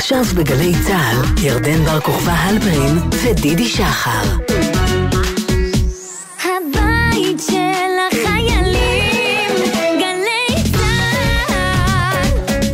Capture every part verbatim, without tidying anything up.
עכשיו בגלי צהל, ירדן בר כוכבא הלפרין ודידי שחר. הבית של החיילים, גלי צהל.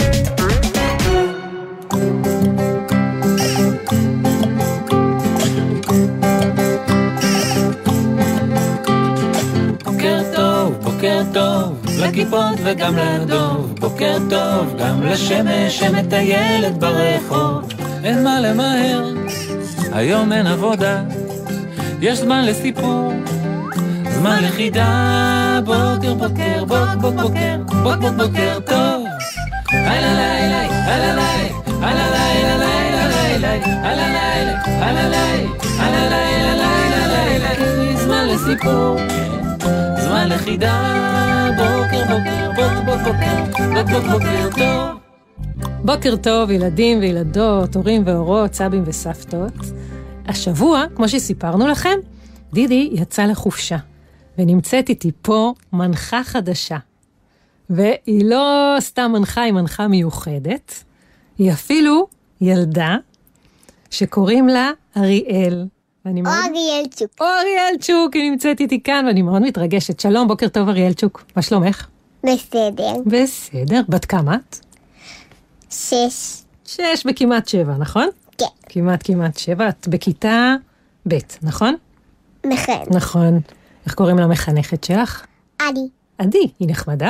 בוקר טוב, בוקר טוב, לכיפות וגם לדוב, בוקר טוב, גם לשמש שמטיילת ברחוב. אין מה למהר, היום אין עבודה, יש זמן לסיפור, זמן לחידה. בוקר בוקר, בוק בוק בוקר, בוק בוק בוקר טוב. הלא לילה, הלא לילה, הלא לילה, לילה לילה, הלא לילה, הלא לילה, הלא לילה, לילה לילה. זמן לסיפור, זמן לחידה. בוקר בוקר, בוק בוק בוקר, בוק בוק בוקר טוב. בוקר טוב, ילדים וילדות, הורים והורות, סבים וסבתות. השבוע, כמו שסיפרנו לכם, דידי יצא לחופשה, ונמצאת איתי פה מנחה חדשה. והיא לא סתם מנחה, היא מנחה מיוחדת. היא אפילו ילדה שקוראים לה אריאל. אריאל צ'וק. אריאל צ'וק, היא נמצאת איתי כאן, ואני מאוד מתרגשת. שלום, בוקר טוב אריאל צ'וק. מה שלומך? בסדר. בסדר. בת כמה את? שש. שש בכמעט שבע, נכון? כן. כמעט כמעט שבע. את בכיתה ב', נכון? נכון. נכון. איך קוראים למחנכת שלך? עדי. עדי, היא נחמדה?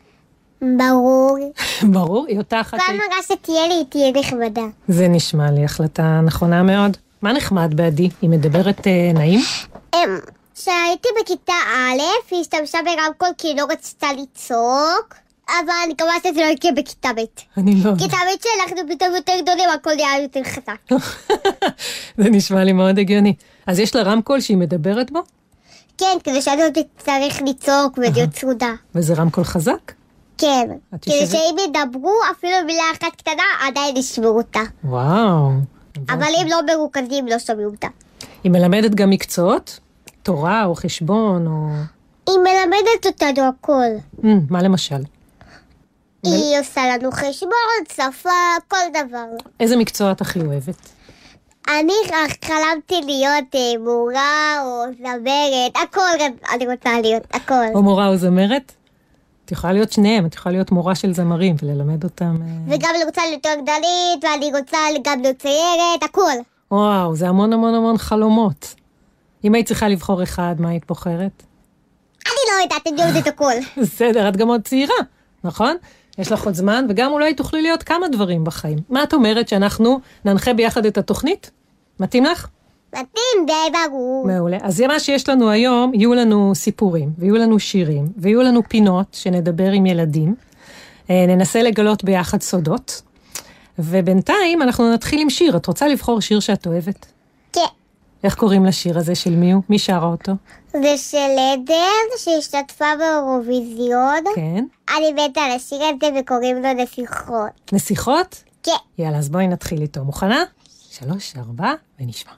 ברור. ברור, היא אותה אחת. פעם מראה שתהיה לי, תהיה נחמדה. זה נשמע לי החלטה נכונה מאוד. מה נחמד בעדי? היא מדברת אה, נעים? כשהייתי בכיתה א', היא השתמשה ברמקול כי היא לא רצתה לצעוק, אבל אני קבעה שזה לא יקרה בכיתה ב'. אני לא... כיתה ב' שאנחנו פתאום יותר גדולים, הכל נהיה יותר חזק. זה נשמע לי מאוד הגיוני. אז יש לה רמקול שהיא מדברת בו? כן, כדי שאני לא צריך לצעוק ולהיות צרודה. וזה רמקול חזק? כן, כדי יושבת- שאם ידברו אפילו מילה אחת קטנה, עדיין ישמעו אותה. וואו. אבל אם לא מרוכזים, לא שומעים אותה. היא מלמדת גם מקצועות? תורה או חשבון או... היא מלמדת אותנו הכל. Mm, מה למשל? היא עושה לנו חשבון, שפה, כל דבר. איזה מקצוע את הכי אוהבת? אני חלמתי להיות אה, מורה או זמרת, הכל אני רוצה להיות, הכל. או מורה או זמרת? את יכולה להיות שניהם, את יכולה להיות מורה של זמרים וללמד אותם... אה, וגם אני רוצה להיות רקדנית, ואני רוצה גם להיות ציירת, הכל. וואו, זה המון המון המון חלומות. אם היית צריכה לבחור אחד, מה היית בוחרת? אני לא יודעת, אני יודעת הכל. בסדר, את גם עוד צעירה, נכון? יש לך עוד זמן, וגם אולי תוכלי להיות כמה דברים בחיים. מה את אומרת שאנחנו ננחה ביחד את התוכנית? מתאים לך? מתאים, די ברור. מעולה. אז זה מה שיש לנו היום, יהיו לנו סיפורים, ויהיו לנו שירים, ויהיו לנו פינות שנדבר עם ילדים. ננסה לגלות ביחד סודות. ובינתיים אנחנו נתחיל עם שיר. את רוצה לבחור שיר שאת אוהבת? כן. איך קוראים לשיר הזה של מי הוא? מי שרה אותו? זה של עדן שהשתתפה באירוויזיון. כן. אני מתה על השיר הזה וקוראים לו נסיכות. נסיכות? כן. יאללה, אז בואי נתחיל איתו. מוכנה? שלוש, ארבע, ונשמע.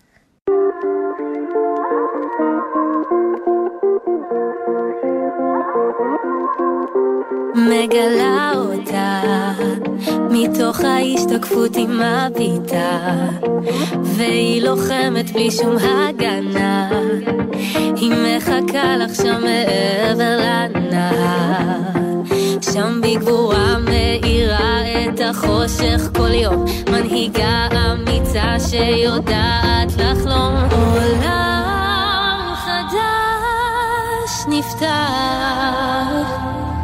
מגלה אותה מתוך ההשתקפות היא מביטה, והיא לוחמת בלי שום הגנה, היא מחכה לך שם מעבר לנהר, שם בגבורה מאירה את החושך כל יום, מנהיגה אמיצה שיודעת לחלום. עולם חדש נפתח,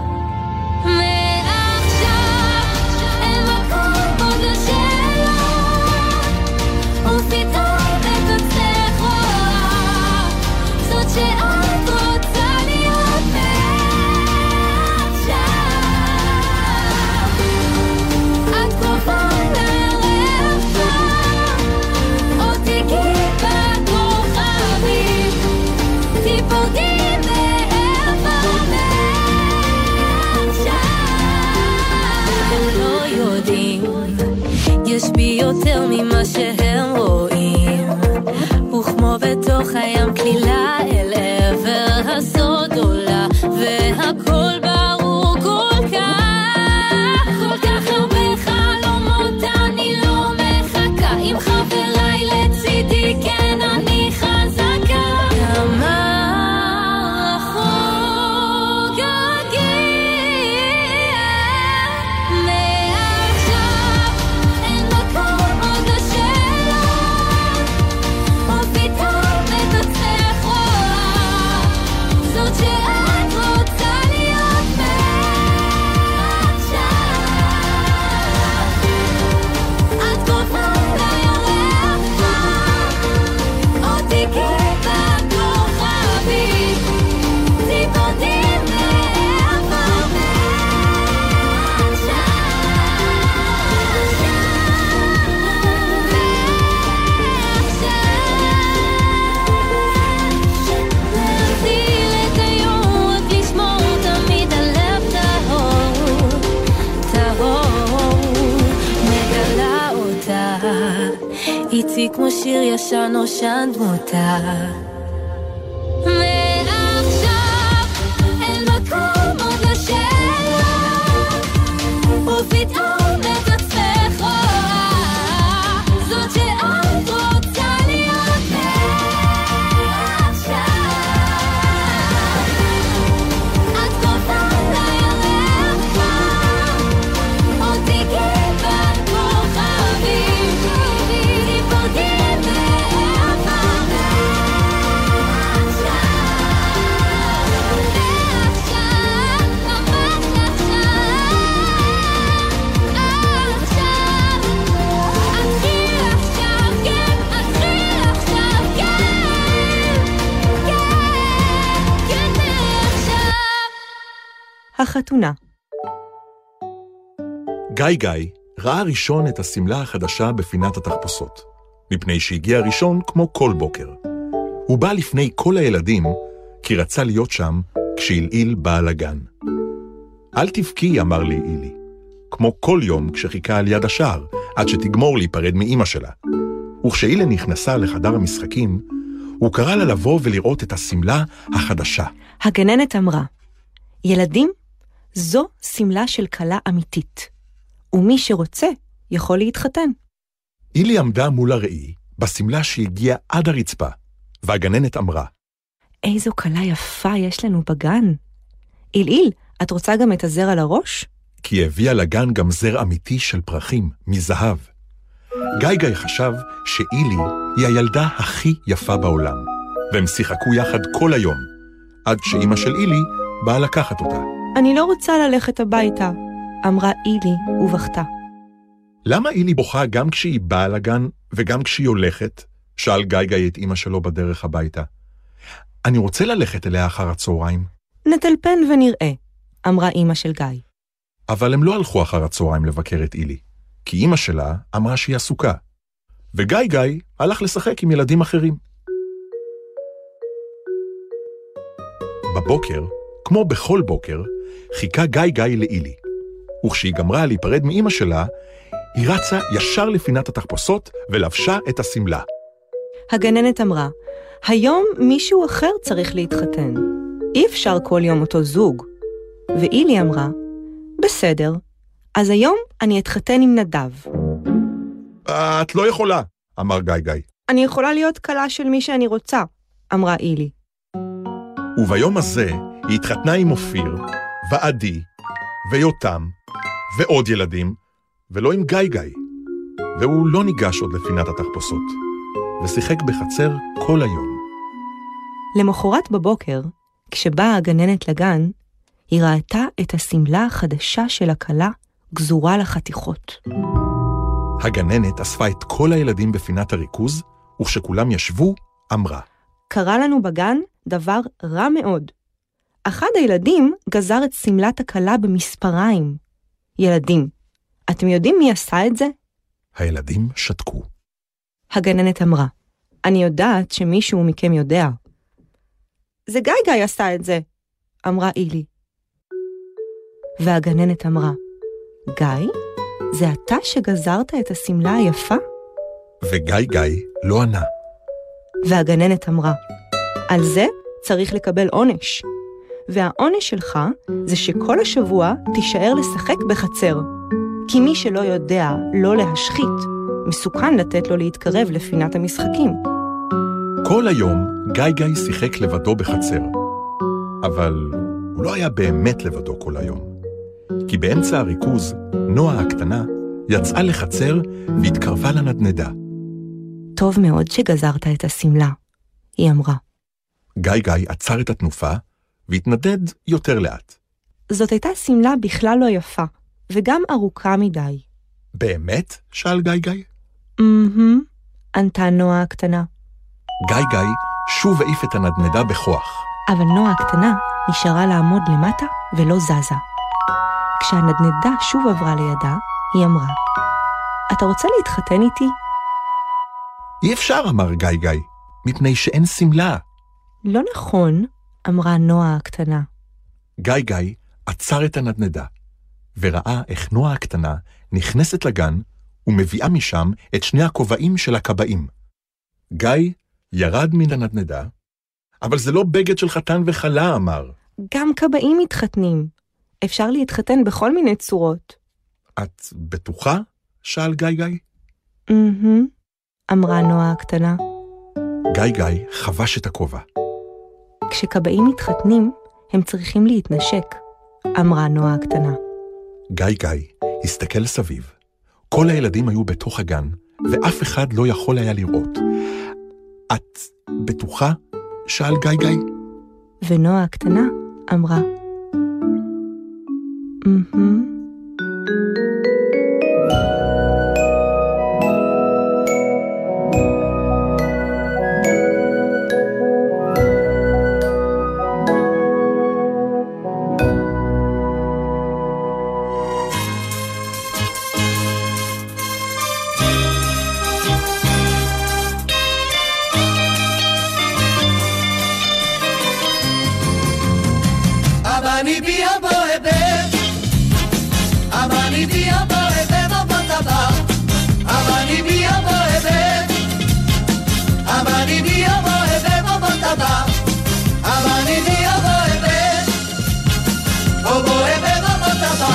שאת רוצה להיות מעכשיו, את קרובה לרחבה, עוד תגיעי בכוכבים, תיפרדי באהבה מעכשיו. הם לא יודעים, יש בי יותר ממה שהם רואים, וכמו בתוך הים כלילה אל עבר הסוד עולה, והכל ברור כל כך, כל כך הרבה חלומות אני לא מבין. איתי כמו שיר ישן נושן דמותה. מעכשיו אין מקום עוד לשאלה, ופתאום את עצמך רואה זאת שאת רוצה להיות מעכשיו. את קרובה לירך אותי כיוון כוכבים, ציפורתי באהבה מעכשיו, מעכשיו, ממש עכשיו, אתחיל עכשיו, כן, אתחיל עכשיו, כן, כן, כן, מעכשיו. החתונה. גיא גיא ראה ראשון את הסמלה החדשה בפינת התחפושות, מפני שהגיע ראשון כמו כל בוקר. הוא בא לפני כל הילדים, כי רצה להיות שם כשאילאיל בא לגן. אל תבכי, אמר לי אילי, כמו כל יום כשחיכה על יד השער, עד שתגמור להיפרד מאמא שלה. וכשאילי נכנסה לחדר המשחקים, הוא קרא לה לבוא ולראות את הסמלה החדשה. הגננת אמרה, ילדים, זו סמלה של כלה אמיתית, ומי שרוצה יכול להתחתן. אילי עמדה מול הראי, בסמלה שהגיעה עד הרצפה, והגננת אמרה, איזו כלה יפה יש לנו בגן. אילאיל, את רוצה גם את הזר על הראש? כי הביאה לגן גם זר אמיתי של פרחים, מזהב. גיא גיא חשב שאילי היא הילדה הכי יפה בעולם, והם שיחקו יחד כל היום, עד שאמא של אילי באה לקחת אותה. אני לא רוצה ללכת הביתה, אמרה אילי ובכתה. למה אילי בוכה גם כשהיא באה לגן וגם כשהיא הולכת? שאל גיא גיא את אמא שלו בדרך הביתה. אני רוצה ללכת אליה אחר הצהריים. נטלפן ונראה, אמרה אמא של גיא. אבל הם לא הלכו אחר הצהריים לבקר את אילי, כי אמא שלה אמרה שהיא עסוקה. וגיא גיא הלך לשחק עם ילדים אחרים. בבוקר, כמו בכל בוקר, חיכה גיא גיא לאילי. וכשהיא גמרה להיפרד מאמא שלה, היא רצה ישר לפינת התחפושות ולבשה את הסמלה. הגננת אמרה, היום מישהו אחר צריך להתחתן. אי אפשר כל יום אותו זוג. ואילי אמרה, בסדר, אז היום אני אתחתן עם נדב. את לא יכולה, אמר גיא גיא. אני יכולה להיות כלה של מי שאני רוצה, אמרה אילי. וביום הזה היא התחתנה עם אופיר, ועדי, ויותם, ועוד ילדים, ולא עם גיא גיא. והוא לא ניגש עוד לפינת התחפושות, ושיחק בחצר כל היום. למחרת בבוקר, כשבאה הגננת לגן, היא ראתה את הסמלה החדשה של הכלה גזורה לחתיכות. הגננת אספה את כל הילדים בפינת הריכוז, וכשכולם ישבו, אמרה, קרה לנו בגן דבר רע מאוד. אחד הילדים גזר את סמלת הכלה במספריים. ילדים, אתם יודעים מי עשה את זה? הילדים שתקו. הגננת אמרה, אני יודעת שמישהו מכם יודע. זה גיא גיא עשה את זה, אמרה אילי. והגננת אמרה, גיא, זה אתה שגזרת את הסמלה היפה? וגיא גיא לא ענה. והגננת אמרה, על זה צריך לקבל עונש. והעונש שלך זה שכל השבוע תישאר לשחק בחצר. כי מי שלא יודע לא להשחית, מסוכן לתת לו להתקרב לפינת המשחקים. כל היום גיא גיא שיחק לבדו בחצר. אבל הוא לא היה באמת לבדו כל היום. כי באמצע הריכוז, נועה הקטנה יצאה לחצר והתקרבה לנדנדה. טוב מאוד שגזרת את הסמלה, היא אמרה. גיא גיא עצר את התנופה והתנדד יותר לאט. זאת הייתה סמלה בכלל לא יפה, וגם ארוכה מדי. באמת? שאל גיא גיא. אמ-הם, ענתה נועה הקטנה. גיא גיא שוב העיף את הנדנדה בכוח. אבל נועה הקטנה נשארה לעמוד למטה ולא זזה. כשהנדנדה שוב עברה לידה, היא אמרה, אתה רוצה להתחתן איתי? אי אפשר, אמר גיא גיא, מפני שאין סמלה. לא נכון, אמרה נועה הקטנה. גיא גיא עצר את הנדנדה, וראה איך נועה הקטנה נכנסת לגן ומביאה משם את שני הכובעים של הכבאים. גיא ירד מן הנדנדה, אבל זה לא בגד של חתן וחלה, אמר. גם כבאים מתחתנים. אפשר להתחתן בכל מיני צורות. את בטוחה? שאל גיא גיא. אהה, אמרה נועה הקטנה. גיא גיא חבש את הכובע. כשכבאים מתחתנים, הם צריכים להתנשק, אמרה נועה הקטנה. גיא גיא הסתכל סביב. כל הילדים היו בתוך הגן, ואף אחד לא יכול היה לראות. את בטוחה? שאל גיא גיא. ונועה הקטנה אמרה. אהה. Abani bia boebe, abani bia boebe, baba, abani bia boebe, abani bia boebe, baba, abani bia boebe, oh boebe, baba.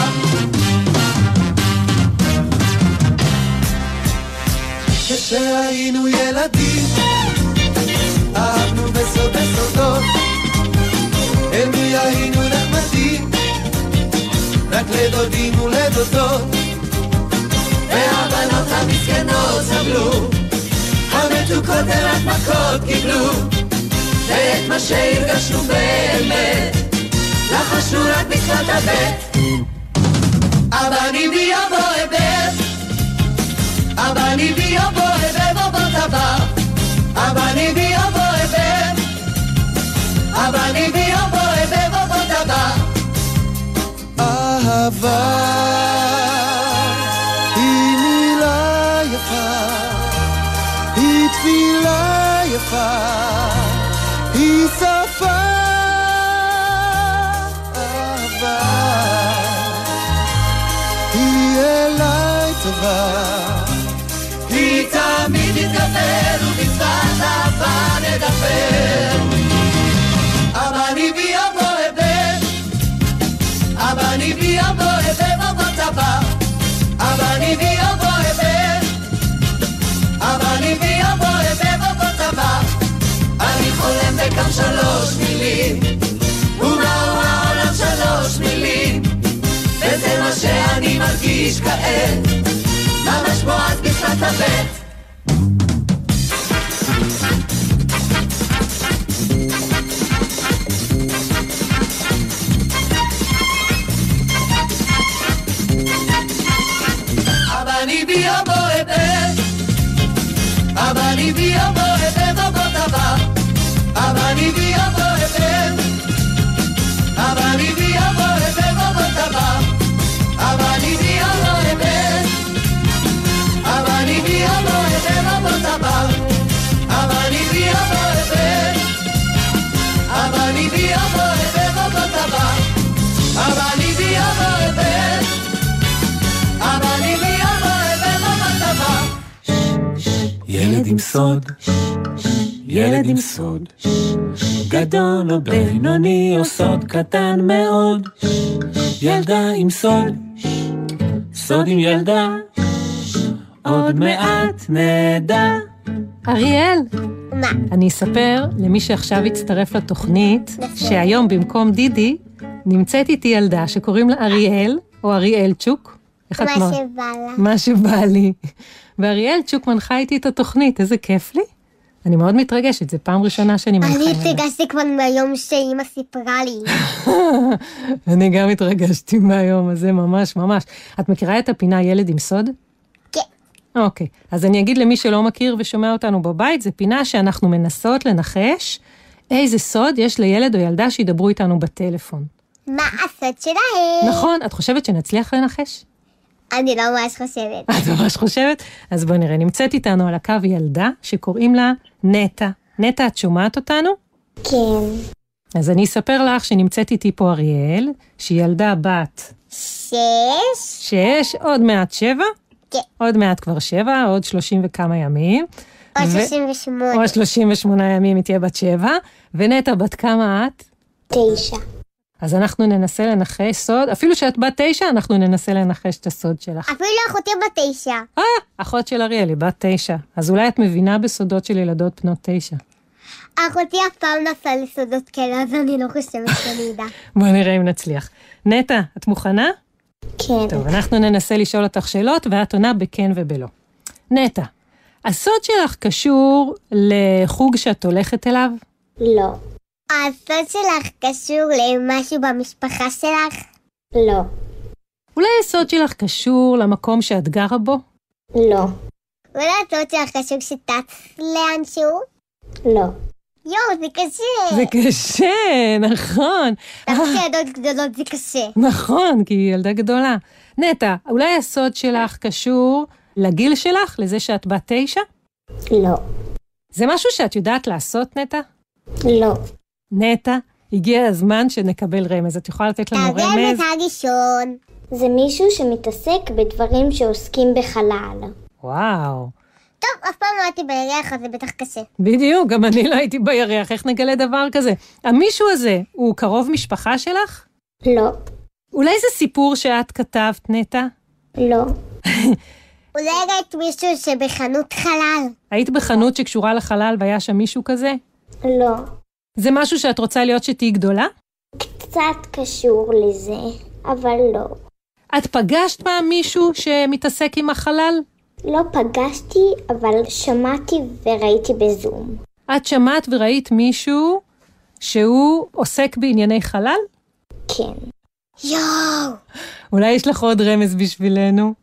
כשהיינו ילדים, אהבנו בסוד בסודות. אל מי היינו נחמדים, רק לדודים ולדודות, והבנות המסכנות סבלו, המתוקות רק מכות קיבלו, ואת מה שהרגשנו באמת, לחשנו רק בשפת הבט. הבני בי אבו אבד, הבני בי אבו אבד בבת הבא, הבני בי אבו אבד, הבני בי אבו אבד בבת הבא. אהבה היא מילה יפה, היא תפילה יפה, היא שפה. אהבה היא אליי טובה, היא תמיד תתגבר ובשפת אהבה נדבר. הבני בי אבו אבד, הבני בי אבו אבד בבת הבא, הבני בי אבו אבד, הבני בי אבו אבד בבת הבא. אני חולם בכם שלוש מילים, ומהו העולם שלוש מילים, וזה מה שאני מרגיש כעת, ממש בועט בשפת הבט. הבני בי אבו אבד, הבני בי אבו אבד בבת הבא, הבני בי אבו אבד, הבני בי אבו אבד בבת הבא, הבני בי אבו אבד, הבני בי אבו אבד בבת הבא, הבני בי אבו אבד, הבני בי אבו אבד בבת הבא, הבני בי אבו אבד, הבני בי אבו אבד בבת הבא. ילד עם סוד, ילד עם סוד, גדול או בינוני או סוד קטן מאוד, ילדה עם סוד, סוד עם ילדה, עוד מעט נדע. אריאל, מה? אני אספר למי שעכשיו הצטרף לתוכנית, שהיום במקום דידי, נמצאת איתי ילדה שקוראים לה אריאל, או אריאל צ'וק. איך את מה מה- שבא לה. מה שבא לי. ואריאל צ'וק מנחה איתי את התוכנית, איזה כיף לי. אני מאוד מתרגשת, זו פעם ראשונה שאני מנחה. אני ילדה. התרגשתי כבר מהיום שאמא סיפרה לי. אני גם התרגשתי מהיום הזה, ממש ממש. את מכירה את הפינה ילד עם סוד? כן. אוקיי, אז אני אגיד למי שלא מכיר ושומע אותנו בבית, זו פינה שאנחנו מנסות לנחש איזה סוד יש לילד או ילדה שידברו איתנו בטלפון. מה הסוד שלהם? נכון, את חושבת שנצליח לנחש? אני לא ממש חושבת. את ממש חושבת? אז בוא נראה, נמצאת איתנו על הקו ילדה שקוראים לה נטע. נטע, את שומעת אותנו? כן. אז אני אספר לך שנמצאת איתי פה אריאל, שהיא ילדה בת שש? שש, עוד מעט שבע, כן. עוד מעט כבר שבע, עוד שלושים וכמה ימים. עוד ו- שלושים ושמונה. עוד שלושים ושמונה ימים היא תהיה בת שבע. ונטע, בת כמה את? תשע. אז אנחנו ננסה לנחש סוד, אפילו שאת בת תשע, אנחנו ננסה לנחש את הסוד שלך. אפילו אחותי בתשע. אה, אחות של אריאל, היא בת תשע. אז אולי את מבינה בסודות של ילדות בנות תשע. אחותי אף פעם נסעה לסודות כאלה, אז אני לא חושבת שאני אדע. בוא נראה אם נצליח. נטע, את מוכנה? כן. טוב, אנחנו ננסה לשאול אותך שאלות, ואת עונה בכן ובלא. נטע, הסוד שלך קשור לחוג שאת הולכת אליו? לא. הסוד שלך קשור למשהו במשפחה שלך? לא. אולי הסוד שלך קשור למקום שאת גרה בו? לא. אולי הסוד שלך קשור שטץ לאנשהו? לא. יואו, זה קשה. זה קשה, נכון. דווקא ילדות גדולות זה קשה. נכון, כי היא ילדה גדולה. נטע, אולי הסוד שלך קשור לגיל שלך, לזה שאת בת תשע? לא. זה משהו שאת יודעת לעשות, נטע? לא. נטע, הגיע הזמן שנקבל רמז. את יכולה לתת לנו רמז? הרמז הראשון. זה מישהו שמתעסק בדברים שעוסקים בחלל. וואו. טוב, אף פעם לא הייתי בירח, אז זה בטח קשה. בדיוק, גם אני לא הייתי בירח. איך נגלה דבר כזה? המישהו הזה, הוא קרוב משפחה שלך? לא. אולי זה סיפור שאת כתבת, נטע? לא. אולי ראית מישהו שבחנות חלל? היית בחנות שקשורה לחלל והיה שם מישהו כזה? לא. זה משהו שאת רוצה להיות שתהי גדולה? קצת קשור לזה, אבל לא. את פגשת פעם מישהו שמתעסק עם החלל? לא פגשתי, אבל שמעתי וראיתי בזום. את שמעת וראית מישהו שהוא עוסק בענייני חלל? כן. יואו! אולי יש לך עוד רמז בשבילנו?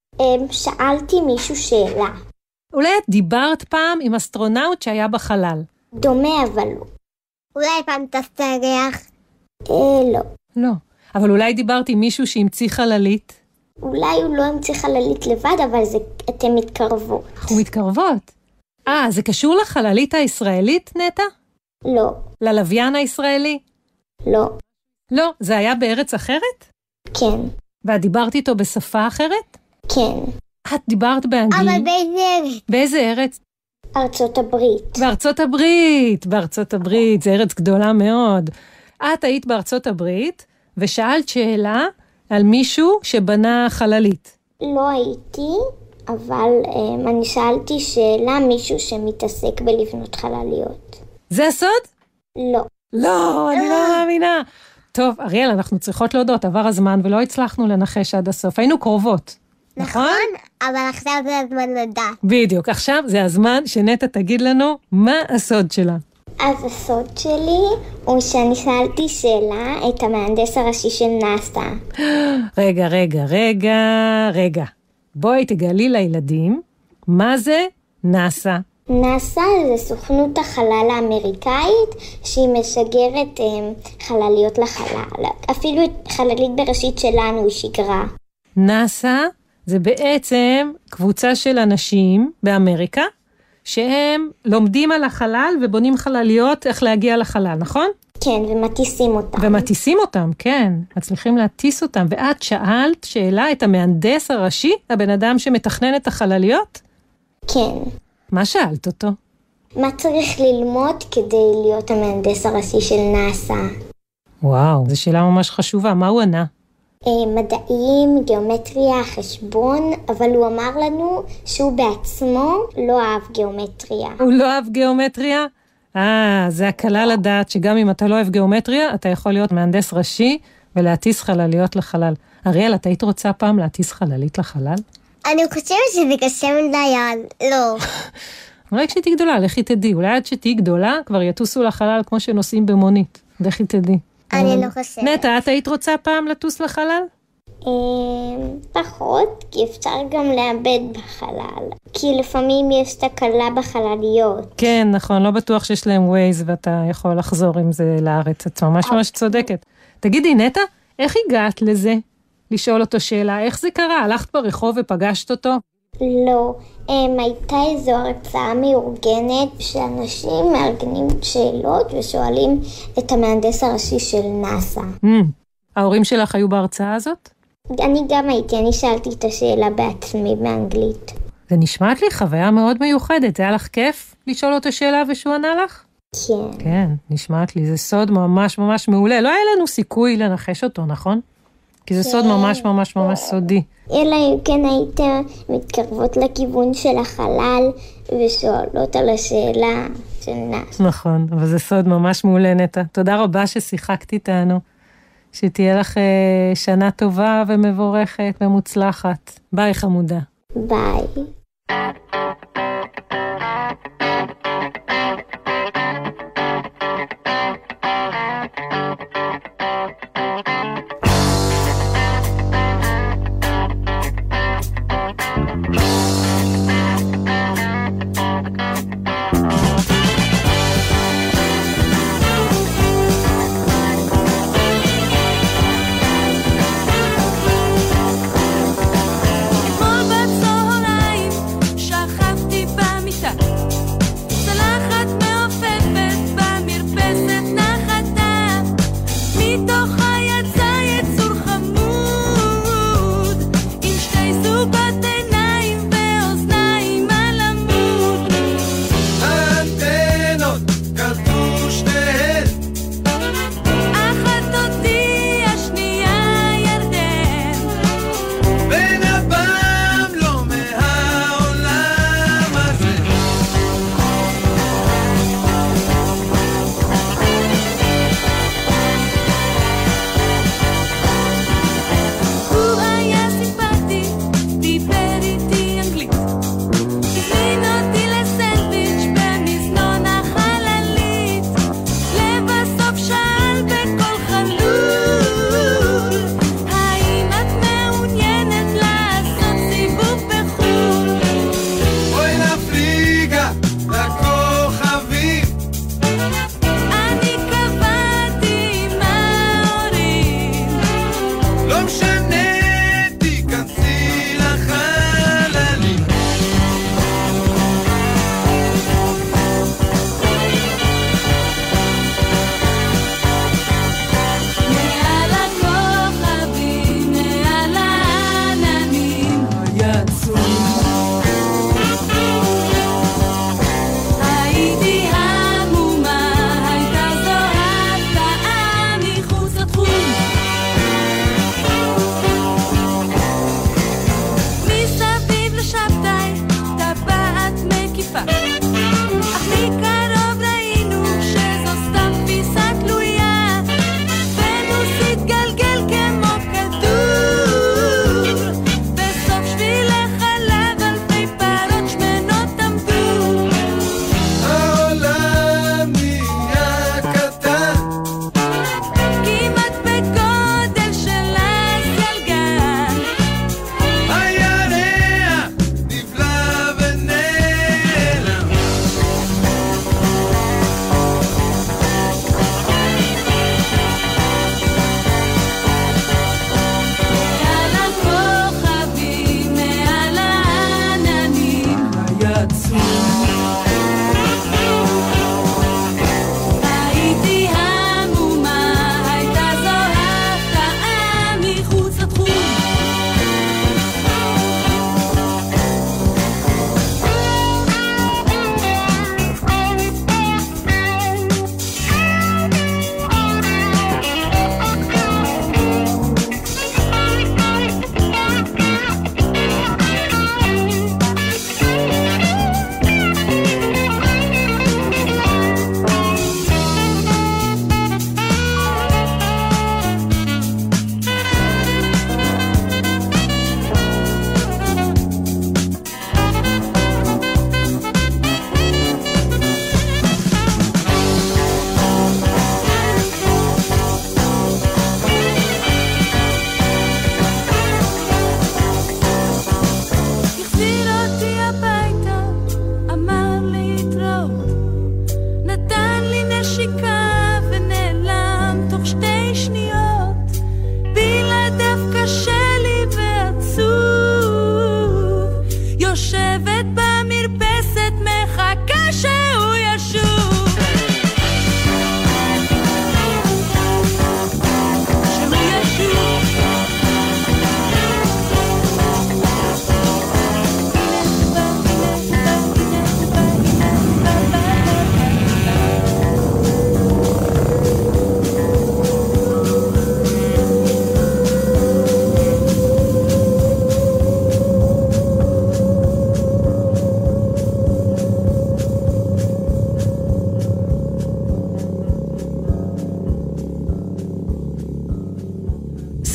שאלתי מישהו שאלה. אולי את דיברת פעם עם אסטרונאוט שהיה בחלל? דומה אבל לא. אולי פעם טסת לירח? אה, לא. לא. אבל אולי דיברת עם מישהו שהמציא חללית? אולי הוא לא המציא חללית לבד, אבל זה, אתם מתקרבות. אנחנו מתקרבות. אה, זה קשור לחללית הישראלית, נטע? לא. ללוויין הישראלי? לא. לא, זה היה בארץ אחרת? כן. ואת דיברת איתו בשפה אחרת? כן. את דיברת באנגלית? אבל באיזה ארץ? באיזה ארץ? ארצות הברית. בארצות הברית, בארצות הברית, זה ארץ גדולה מאוד. את היית בארצות הברית, ושאלת שאלה על מישהו שבנה חללית. לא הייתי, אבל um, אני שאלתי שאלה מישהו שמתעסק בלבנות חלליות. זה הסוד? לא. לא, אני לא מאמינה. טוב, אריאל, אנחנו צריכות להודות, עבר הזמן ולא הצלחנו לנחש עד הסוף. היינו קרובות. נכון? אבל עכשיו זה הזמן לדעת. בדיוק, עכשיו זה הזמן שנטע תגיד לנו מה הסוד שלה. אז הסוד שלי הוא שאני שאלתי שאלה את המהנדס הראשי של נאסא. רגע, רגע, רגע, רגע. בואי תגלי לילדים, מה זה נאסא? נאסא זה סוכנות החלל האמריקאית, שהיא משגרת הם, חלליות לחלל. אפילו חללית בראשית שלנו היא שגרה. נאסא זה בעצם קבוצה של אנשים באמריקה, שהם לומדים על החלל ובונים חלליות איך להגיע לחלל, נכון? כן, ומטיסים אותם. ומטיסים אותם, כן. מצליחים להטיס אותם. ואת שאלת שאלה את המהנדס הראשי, הבן אדם שמתכנן את החלליות? כן. מה שאלת אותו? מה צריך ללמוד כדי להיות המהנדס הראשי של נאסא? וואו, זו שאלה ממש חשובה. מה הוא ענה? מדעים, גיאומטריה, חשבון, אבל הוא אמר לנו שהוא בעצמו לא אהב גיאומטריה. הוא לא אהב גיאומטריה? אה, זה הקלה לדעת שגם אם אתה לא אוהב גיאומטריה, אתה יכול להיות מהנדס ראשי ולהטיס חלליות לחלל. אריאל, את היית רוצה פעם להטיס חללית לחלל? אני חושבת שזה קשה מדי, לא. אולי כשתהי גדולה, לכי תדעי. אולי עד שתהי גדולה, כבר יטוסו לחלל כמו שנוסעים במונית. לכי תדעי. אני לא חושבת. נטע, את היית רוצה פעם לטוס לחלל? פחות, כי אפשר גם לאבד בחלל. כי לפעמים יש תקלה בחלליות. כן, נכון, לא בטוח שיש להם ווייז ואתה יכול לחזור עם זה לארץ. את ממש ממש צודקת. תגידי, נטע, איך הגעת לזה? לשאול אותו שאלה, איך זה קרה? הלכת ברחוב ופגשת אותו? לא, הייתה איזו הרצאה מאורגנת שאנשים מארגנים שאלות ושואלים את המהנדס הראשי של נאסא. ההורים שלך היו בהרצאה הזאת? אני גם הייתי, אני שאלתי את השאלה בעצמי באנגלית. זה נשמעת לי חוויה מאוד מיוחדת. זה היה לך כיף לשאול אותו שאלה ושהוא ענה לך? כן. כן, נשמעת לי. זה סוד ממש ממש מעולה. לא היה לנו סיכוי לנחש אותו, נכון? כי זה סוד ממש ממש ממש סודי. אלא אם כן הייתם מתקרבות לכיוון של החלל ושואלות על השאלה של נאס. נכון, אבל זה סוד ממש מעולה, נטע. תודה רבה ששיחקת איתנו. שתהיה לך אה, שנה טובה ומבורכת ומוצלחת. ביי חמודה. ביי.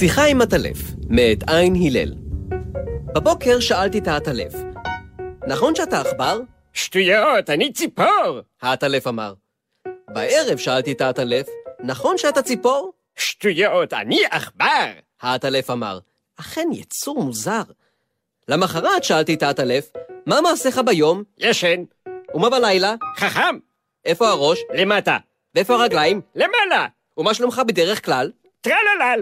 שיחה עם הטלף, מאת עין הלל. בבוקר שאלתי את הטלף, נכון שאתה עכבר? שטויות, אני ציפור! הטלף אמר. בערב שאלתי את הטלף, נכון שאתה ציפור? שטויות, אני עכבר! הטלף אמר. אכן יצור מוזר. למחרת שאלתי את הטלף, מה מעשיך ביום? ישן. ומה בלילה? חכם. איפה הראש? למטה. ואיפה הרגליים? למעלה. ומה שלומך בדרך כלל? טרללל.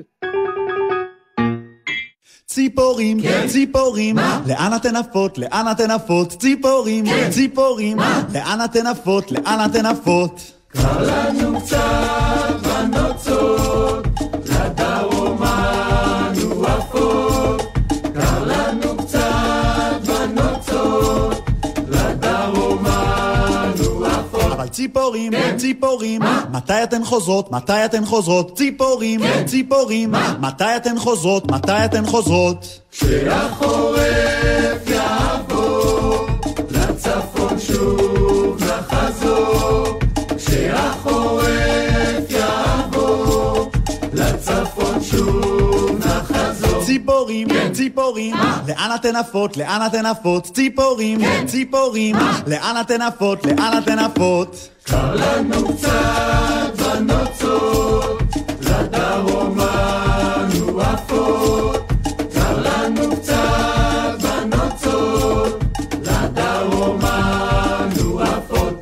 ציפורים, ציפורים, לאן אתן עפות, לאן אתן עפות, ציפורים, ציפורים, לאן אתן עפות, לאן אתן עפות. קר לנו קצת בנוצות, לדרום אנו עפות. קר לנו קצת בנוצות, לדרום אנו עפות. אבל ציפורים, ציפורים, מתי אתן חוזרות, מתי אתן חוזרות, ציפורים, ציפורים, מתי אתן חוזרות, מתי אתן חוזרות. כשהחורף יעבור, לצפון שוב נחזור. כשהחורף יעבור, לצפון שוב נחזור. ציפורים, ציפורים, לאן אתן עפות, לאן אתן עפות, ציפורים, ציפורים, לאן אתן עפות, לאן אתן עפות. קר לנו קצת בנוצות, לדרום אנו עפות. קר לנו קצת בנוצות, לדרום אנו עפות.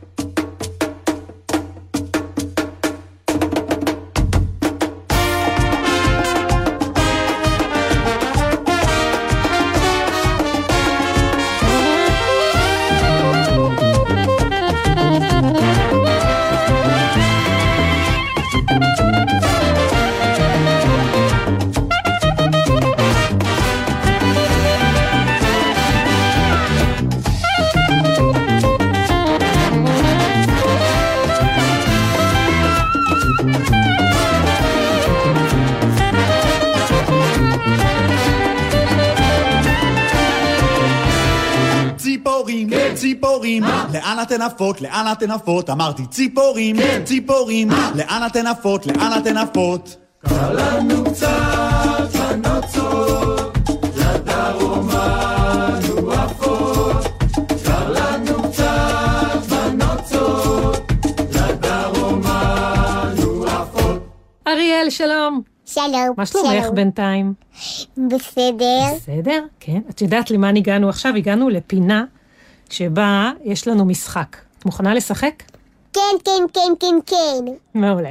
ציפורים, לאן אתן עפות, לאן אתן עפות, אמרתי ציפורים, ציפורים, לאן אתן עפות, לאן אתן עפות. קר לנו קצת בנוצות, לדרום אנו עפות. קר לנו קצת בנוצות, לדרום אנו עפות. אריאל, שלום. שלום. מה שלומך בינתיים? בסדר. בסדר, כן. את יודעת למה הגענו עכשיו? הגענו לפינה שבה יש לנו משחק. את מוכנה לשחק? כן, כן, כן, כן, כן. מעולה.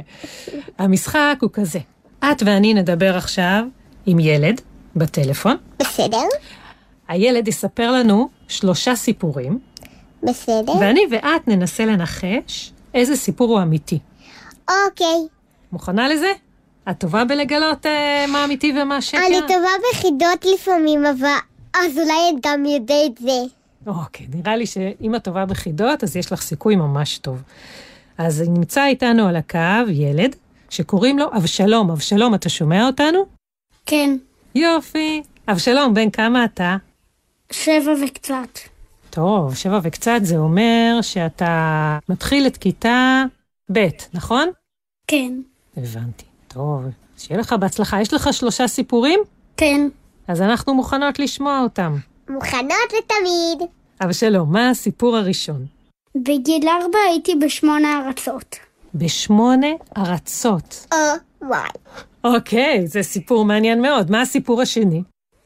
המשחק הוא כזה. את ואני נדבר עכשיו עם ילד בטלפון. בסדר. הילד יספר לנו שלושה סיפורים. בסדר. ואני ואת ננסה לנחש איזה סיפור הוא אמיתי. אוקיי. מוכנה לזה? את טובה בלגלות אה, מה אמיתי ומה שקר? אני טובה בחידות לפעמים, אבל אז אולי את גם יודע את זה. אוקיי, נראה לי שאם את טובה בחידות, אז יש לך סיכוי ממש טוב. אז נמצא איתנו על הקו ילד, שקוראים לו אבשלום. אבשלום, אתה שומע אותנו? כן. יופי. אבשלום, בן כמה אתה? שבע וקצת. טוב, שבע וקצת זה אומר שאתה מתחיל את כיתה ב', נכון? כן. הבנתי. טוב, שיהיה לך בהצלחה. יש לך שלושה סיפורים? כן. אז אנחנו מוכנות לשמוע אותם. מוכנות לתמיד. אבשלום, מה הסיפור הראשון? בגיל ארבע הייתי בשמונה ארצות. בשמונה ארצות. או, וואי. אוקיי, זה סיפור מעניין מאוד. מה הסיפור השני?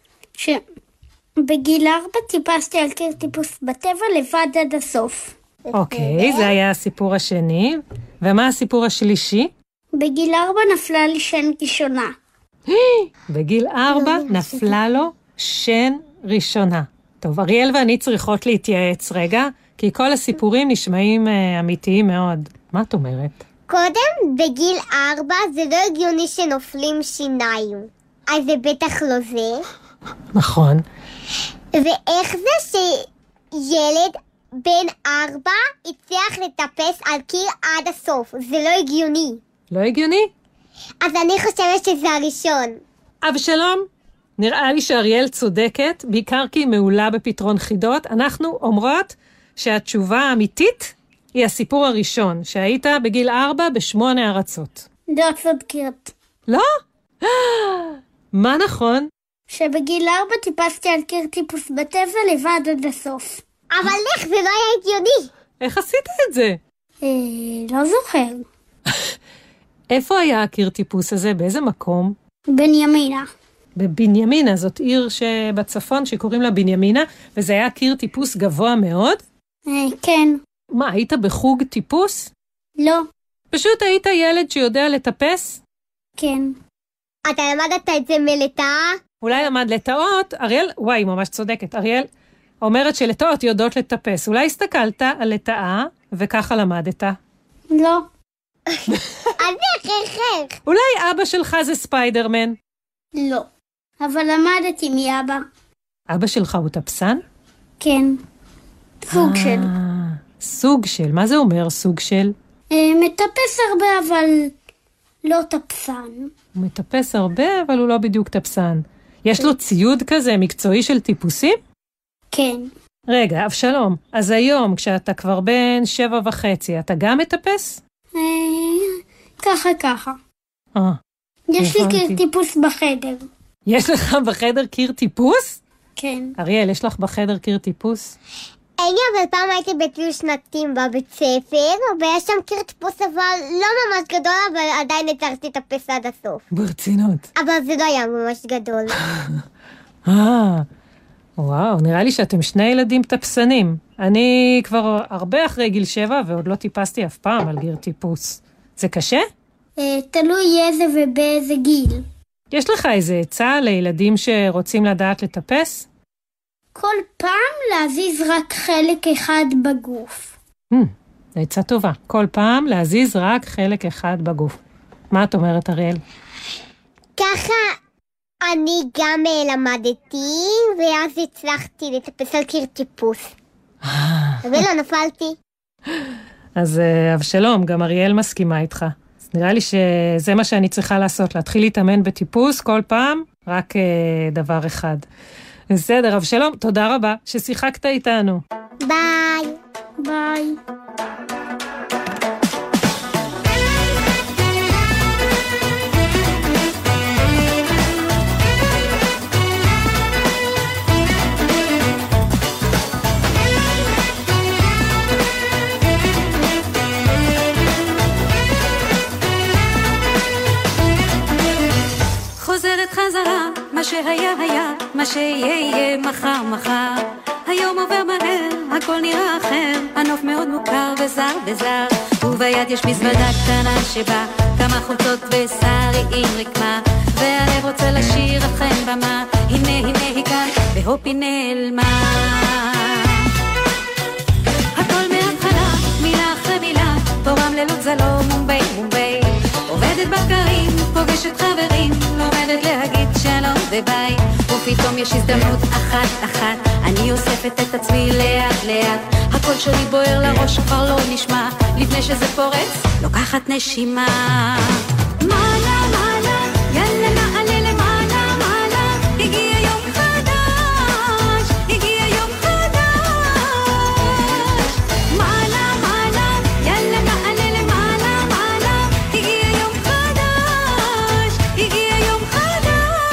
שבגיל ארבע טיפסתי על קיר טיפוס בטבע לבד עד הסוף. אוקיי, זה היה הסיפור השני. ומה הסיפור השלישי? בגיל ארבע נפלה לי שן ראשונה. בגיל ארבע נפלה לו שן ראשונה. טוב, אריאל ואני צריכות להתייעץ רגע, כי כל הסיפורים נשמעים אה, אמיתיים מאוד. מה את אומרת? קודם, בגיל ארבע זה לא הגיוני שנופלים שיניים. אז זה בטח לא זה. נכון. ואיך זה שילד בן ארבע הצליח לטפס על קיר עד הסוף? זה לא הגיוני. לא הגיוני? אז אני חושבת שזה הראשון. אבשלום, נראה לי שאריאל צודקת, בעיקר כי היא מעולה בפתרון חידות. אנחנו אומרות שהתשובה האמיתית היא הסיפור הראשון, שהיית בגיל ארבע בשמונה ארצות. לא צודקת. לא? מה נכון? שבגיל ארבע טיפסתי על קיר טיפוס בטבע לבד עד הסוף. אבל איך? זה לא היה הגיוני. איך עשית את זה? אה, לא זוכר. איפה היה הקיר טיפוס הזה? באיזה מקום? בנימינה. בבנימינה, זאת עיר שבצפון שקוראים לה בנימינה, וזה היה קיר טיפוס גבוה מאוד? אה, כן. מה, היית בחוג טיפוס? לא. פשוט היית ילד שיודע לטפס? כן. אתה למדת את זה מלטאה? אולי למד לטאות, אריאל, וואי, ממש צודקת, אריאל אומרת שלטאות יודעות לטפס. אולי הסתכלת על לטאה וככה למדת? לא. אז איך, איך, איך? אולי אבא שלך זה ספיידרמן? לא. אבל למדתי מאבא. אבא שלך הוא טפסן? כן. סוג אה, של. סוג של, מה זה אומר סוג של? אה, מטפס הרבה אבל לא טפסן. הוא מטפס הרבה אבל הוא לא בדיוק טפסן. יש לו ציוד כזה מקצועי של טיפוסים? כן. רגע, אבשלום, אז היום כשאתה כבר בן שבע וחצי, אתה גם מטפס? אה, ככה ככה. אה. יש לי הבנתי. קיר טיפוס בחדר. יש לך בחדר קיר טיפוס? כן. אריאל, יש לך בחדר קיר טיפוס? אין לי, אבל פעם הייתי בטיול שנתיים בבית ספר, ויש שם קיר טיפוס אבל לא ממש גדול, אבל עדיין הצלחתי לטפס עד הסוף. ברצינות. אבל זה לא היה ממש גדול. אה, וואו, נראה לי שאתם שני ילדים טפסנים. אני כבר הרבה אחרי גיל שבע, ועוד לא טיפסתי אף פעם על קיר טיפוס. זה קשה? אה, תלוי איזה ובאיזה גיל. יש לך איזה עצה לילדים שרוצים לדעת לטפס? כל פעם להזיז רק חלק אחד בגוף. Hmm, עצה טובה. כל פעם להזיז רק חלק אחד בגוף. מה את אומרת, אריאל? ככה אני גם למדתי, ואז הצלחתי לטפס על קיר טיפוס. ולא נפלתי. אז אבשלום, גם אריאל מסכימה איתך. אז נראה לי שזה מה שאני צריכה לעשות, להתחיל להתאמן בטיפוס כל פעם, רק דבר אחד. בסדר, אבשלום, תודה רבה ששיחקת איתנו. ביי. ביי. חוזרת חזרה, מה שהיה היה, מה שיהיה יהיה מחר מחר. היום עובר מהר, הכל נראה אחר, הנוף מאוד מוכר וזר וזר. וביד יש מזוודה קטנה שבה כמה חולצות ושערים רקמה, והלב רוצה לשיר לכם במה, הנה הנה היא כאן, והופ היא נעלמה. הכל מההתחלה, מילה אחרי מילה, תורם לילות זה לא מומבי מומבי. עובדת בקרים, פוגשת חברים, לומדת להגיד שלום וביי. ופתאום יש הזדמנות אחת אחת, אני אוספת את עצמי לאט לאט. הקול שלי בוער לראש כבר לא נשמע, לפני שזה פורץ, לוקחת נשימה. מעלה מעלה, יאללה נעלה למעלה מעלה, הגיע יום חדש, הגיע יום חדש. מעלה מעלה, יאללה נעלה למעלה מעלה, הגיע יום חדש, הגיע יום חדש.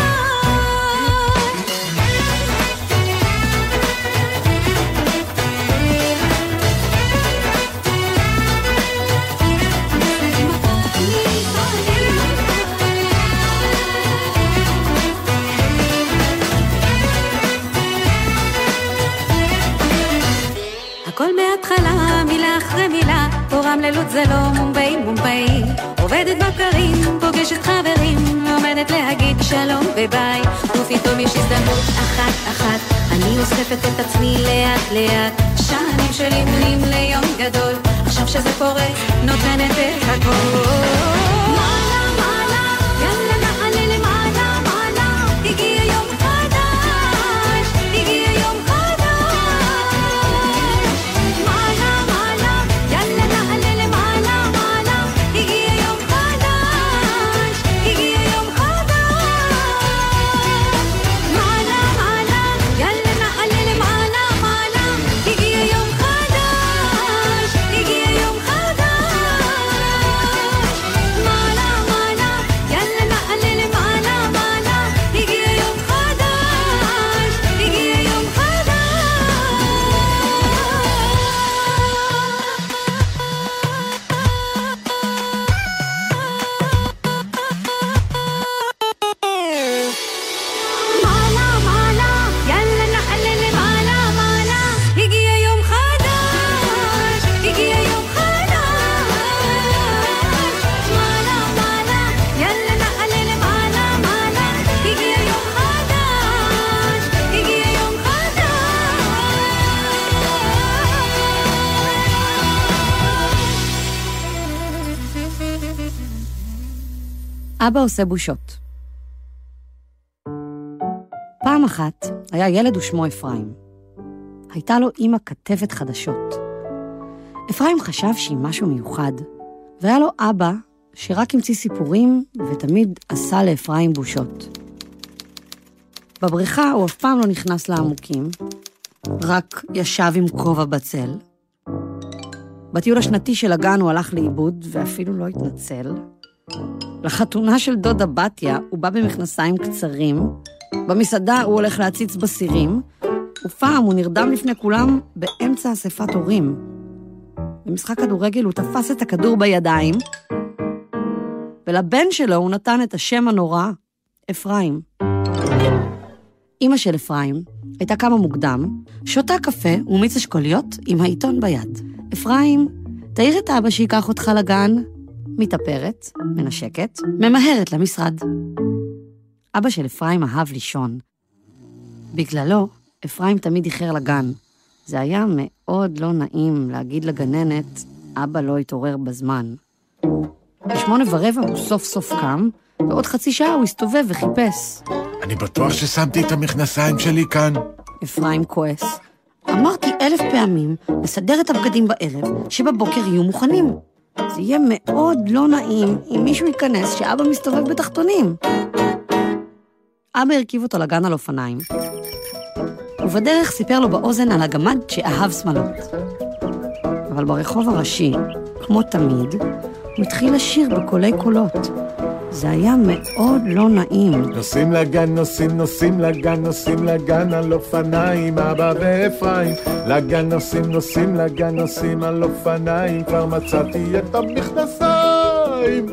הכל מההתחלה, מילה אחרי מילה, תורם לילות זה לא מומבי מומבי. עובדת בקרים, פוגשת חברים, לומדת להגיד שלום וביי. ופתאום יש הזדמנות אחת אחת, אני אוספת את עצמי לאט לאט. שנים של אימונים ליום גדול, עכשיו שזה פורץ, נותנת את הכל. מעלה מעלה, יאללה נעלה למעלה מעלה, הגיע יום חדש, הגיע יום חדש. מעלה מעלה, יאללה נעלה למעלה מעלה, הגיע יום חדש, הגיע יום חדש. מעלה מעלה, יאללה נעלה למעלה מעלה, הגיע יום חדש, הגיע יום חדש. אבא עושה בושות. פעם אחת היה ילד ושמו אפרים. הייתה לו אמא כתבת חדשות. אפרים חשב שהיא משהו מיוחד, והיה לו אבא שרק המציא סיפורים ותמיד עשה לאפרים בושות. בבריכה הוא אף פעם לא נכנס לעמוקים, רק ישב עם כובע בצל. בטיול השנתי של הגן הוא הלך לאיבוד ואפילו לא התנצל. לחתונה של דודה בתיה הוא בא במכנסיים קצרים, במסעדה הוא הולך להציץ בסירים, ופעם הוא נרדם לפני כולם באמצע אספת הורים. במשחק כדורגל הוא תפס את הכדור בידיים, ולבן שלו הוא נתן את השם הנורא, אפרים. אמא של אפרים הייתה קמה מוקדם, שותה קפה ומיץ אשכוליות עם העיתון ביד. אפרים, תעיר את אבא שיקח אותך לגן, מתאפרת, מנשקת, ממהרת למשרד. אבא של אפרים אהב לישון. בגללו, אפרים תמיד איחר לגן. זה היה מאוד לא נעים להגיד לגננת, אבא לא התעורר בזמן. בשמונה ורבע הוא סוף סוף קם, ועוד חצי שעה הוא הסתובב וחיפש. אני בטוח ששמתי את המכנסיים שלי כאן. אפרים כועס. אמרתי אלף פעמים לסדר את הבגדים בערב, שבבוקר יהיו מוכנים. זה יהיה מאוד לא נעים אם מישהו ייכנס שאבא מסתובב בתחתונים. אבא הרכיב אותו לגן על אופניים, ובדרך סיפר לו באוזן על הגמד שאהב שמלות. אבל ברחוב הראשי, כמו תמיד, הוא התחיל לשיר בקולי קולות. זה היה מאוד לא נעים. נוסעים לגן, נוסעים, נוסעים לגן, נוסעים לגן על אופניים, אבא ואפרים. לגן נוסעים, נוסעים לגן, נוסעים על אופניים, כבר מצאתי את המכנסיים,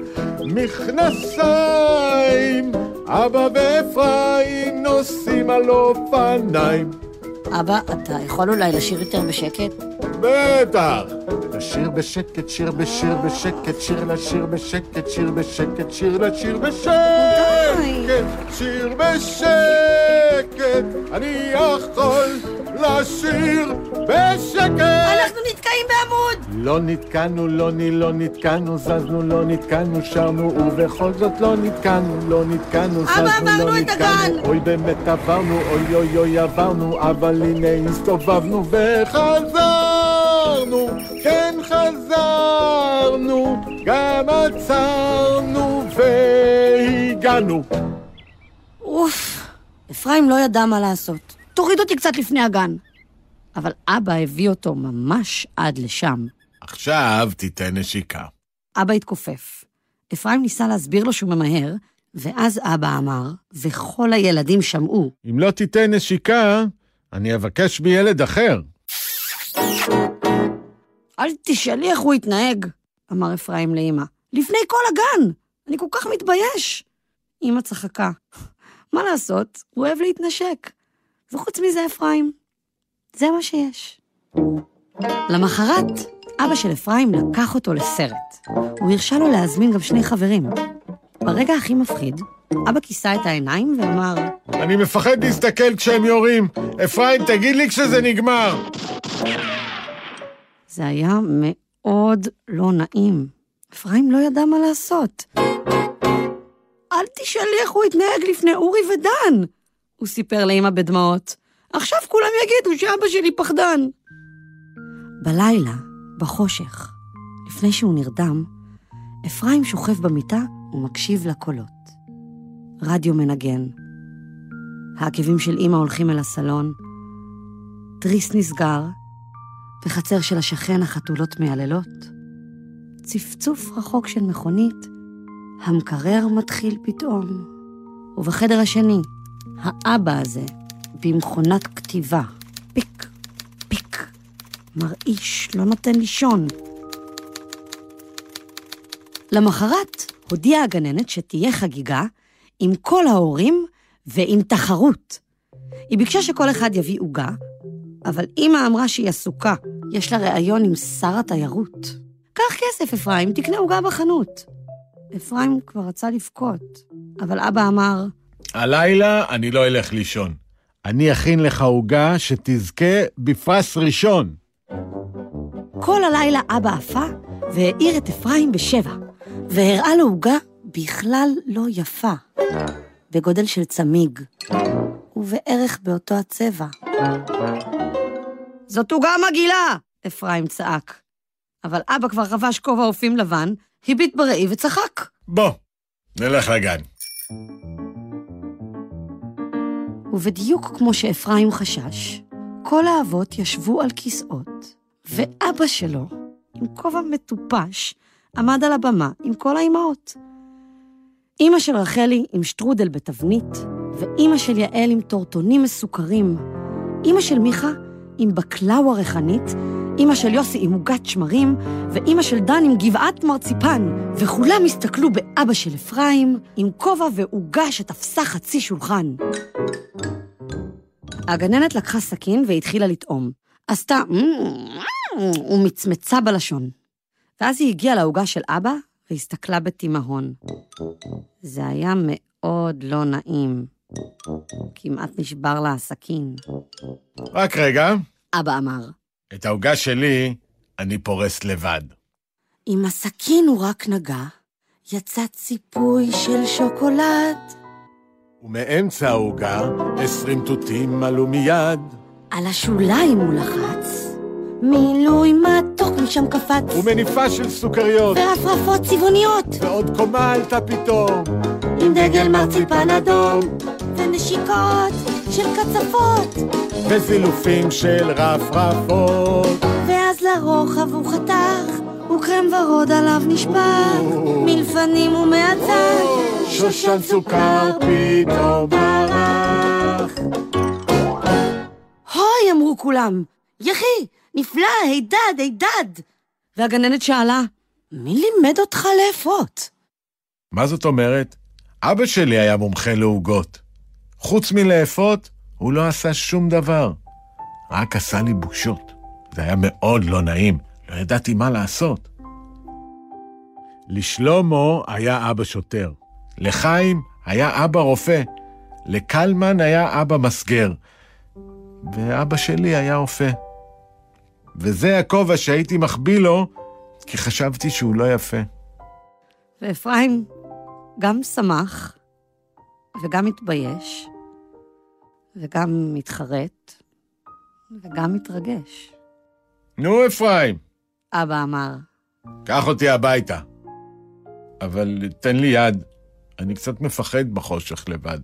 מכנסיים. אבא ואפרים נוסעים על אופניים. אבא, אתה יכול אולי לשיר יותר בשקט? בטח. לשיר בשקט, שיר בשיר בשקט, שיר לשיר בשקט, שיר בשקט, שיר לשיר בשקט, שיר בשקט, אני יכול לשיר בשקט. אנחנו נתקעים בעמוד. לא נתקענו, לא ני, לא נתקענו, זזנו, לא נתקענו, שרנו, ובכל זאת לא נתקענו, לא נתקענו, זזנו, לא נתקענו. אוי, באמת עברנו, אוי, אוי, אוי, עברנו, אבל הנה הסתובבנו וחזרנו, כן חזרנו, גם עצרנו והגענו. אוף, אפרים לא ידע מה לעשות. תוריד אותי קצת לפני הגן. אבל אבא הביא אותו ממש עד לשם. עכשיו תיתן נשיקה. אבא התכופף. אפרים ניסה להסביר לו שהוא ממהר, ואז אבא אמר, וכל הילדים שמעו. אם לא תיתן נשיקה, אני אבקש בילד אחר. אל תשאלי איך הוא יתנהג, אמר אפרים לאמא. לפני כל הגן, אני כל כך מתבייש. אמא צחקה. מה לעשות? הוא אוהב להתנשק. וחוץ מזה אפרים, זה מה שיש. למחרת, אבא של אפרים לקח אותו לסרט. הוא הרשה לו להזמין גם שני חברים. ברגע הכי מפחיד, אבא כיסה את העיניים ואמר, אני מפחד להסתכל כשהם יורים. אפרים, תגיד לי כשזה נגמר. זה היה מאוד לא נעים. אפרים לא ידע מה לעשות. אל תשאלי איך הוא התנהג לפני אורי ודן, הוא סיפר לאמא בדמעות. עכשיו כולם יגידו שאבא שלי פחדן. בלילה, בחושך, לפני שהוא נרדם, אפרים שוכב במיטה ומקשיב לקולות. רדיו מנגן. העקבים של אמא הולכים אל הסלון. תריס נסגר, בחצר של השכן החתולות מעללות. צפצוף רחוק של מכונית, המקרר מתחיל פתאום. ובחדר השני, האבא הזה, במכונת כתיבה, פיק, פיק, מרעיש, לא נותן לישון. למחרת הודיעה הגננת שתהיה חגיגה עם כל ההורים ועם תחרות. היא ביקשה שכל אחד יביא עוגה, אבל אמא אמרה שהיא עסוקה, יש לה ראיון עם שר התיירות. קח כסף אפרים, תקנה עוגה בחנות. אפרים כבר רצה לבכות, אבל אבא אמר, הלילה אני לא אלך לישון. אני אכין לך עוגה שתזכה בפרס ראשון. כל הלילה אבא עפה והעיר את אפרים בשבע, והראה לו עוגה בכלל לא יפה, בגודל של צמיג, ובערך באותו הצבע. זאת עוגה מגעילה! אפרים צעק. אבל אבא כבר חבש כובע אופים לבן, הביט בראי וצחק. בוא, נלך לגן. ובדיוק כמו שאפרים חשש, כל האבות ישבו על כיסאות, ואבא שלו, עם כובע מטופש, עמד על הבמה עם כל האימהות. אמא של רחלי עם שטרודל בתבנית, ואמא של יעל עם טורטונים מסוכרים, אמא של מיכה עם בקלאווה ריחנית, אמא של יוסי עם עוגת שמרים, ואמא של דן עם גבעת מרציפן, וכולם הסתכלו באבא של אפרים עם כובע ועוגה שתפסה חצי שולחן. הגננת לקחה סכין והתחילה לטעום. עשתה ומצמצה בלשון. ואז היא הגיעה לעוגה של אבא והסתכלה בתימהון. זה היה מאוד לא נעים. כמעט נשבר לה הסכין. רק רגע. אבא אמר. את העוגה שלי אני פורס לבד. עם הסכין הוא רק נגע, יצא ציפוי של שוקולד. ומאמצע העוגה עשרים תותים עלו מיד. על השוליים הוא לחץ, מילוי מתוק משם קפץ. ומניפה של סוכריות. והפרפות צבעוניות. ועוד קומה עלתה פתאום. עם דגל מרציפן אדום. ונשיקות של קצפות. וזילופים של רפרפות. ואז לרוחב הוא חתך, וקרם ורוד עליו נשפך. מלפנים ומעצד. שושן סוכר פתאום ברח. הוי, אמרו כולם. יחי, נפלא, הידד, הידד. והגננת שאלה, מי לימד אותך לאפות? מה זאת אומרת? אבא שלי היה מומחה לעוגות. חוץ מלאפות, הוא לא עשה שום דבר. רק עשה לי בושות. זה היה מאוד לא נעים. לא ידעתי מה לעשות. לשלומו היה אבא שוטר. לחיים היה אבא רופא. לקלמן היה אבא מסגר. ואבא שלי היה רופא. וזה הכובע שהייתי מחביא לו, כי חשבתי שהוא לא יפה. ואפרים גם שמח, וגם מתבייש, וגם מתחרט, וגם מתרגש. נו, אפרים. אבא אמר. קח אותי הביתה. אבל תן לי יד. אני קצת מפחד בחושך לבד.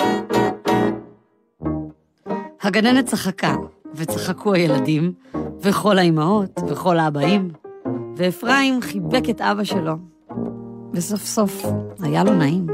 הגננת צחקה, וצחקו הילדים, וכל האימהות, וכל האבאים, ואפרים חיבק את אבא שלו, וסוף סוף היה לו נעים.